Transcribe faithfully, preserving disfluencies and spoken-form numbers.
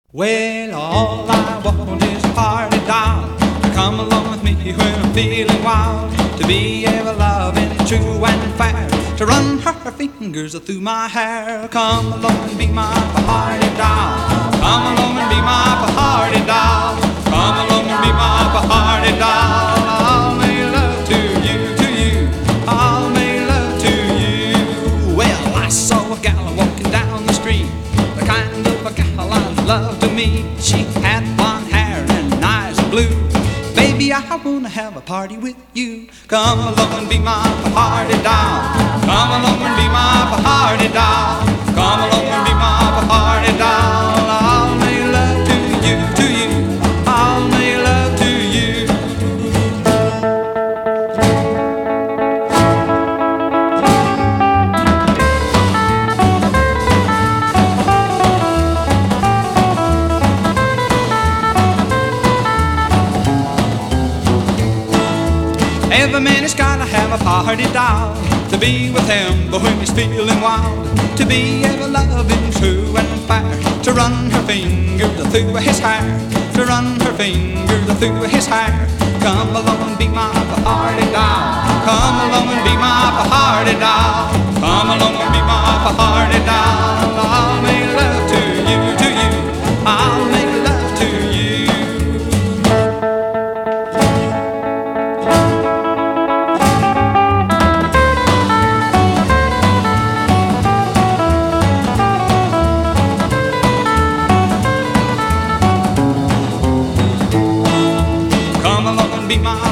Well, all I want is a party doll to come along with me when I'm feeling wild, to be ever loving, true and fair, to run her fingers through my hair. Come along and be my party doll. Come along and be my party doll. Come along and be my party doll. I'll make love to you, to you. I'll make love to you. Well, I saw a gal walking down the street, the kind of a gal I love to meet. She had blonde hair and eyes of blue. Baby, I wanna have a party with you. Come along and be my party doll. Come along and be my party doll. Come along and be my party doll. I'll make love to you, to you. I'll make love to you. Every man has gotta have a party doll to be with him, but when he's feeling wild, to be ever loving, true and fair, to run her fingers through his hair, to run her fingers through his hair. Come along and be my party doll. Come along and be my party doll. Come along and be my party doll. I'll make love to you, to you. I'll make love to you. Be my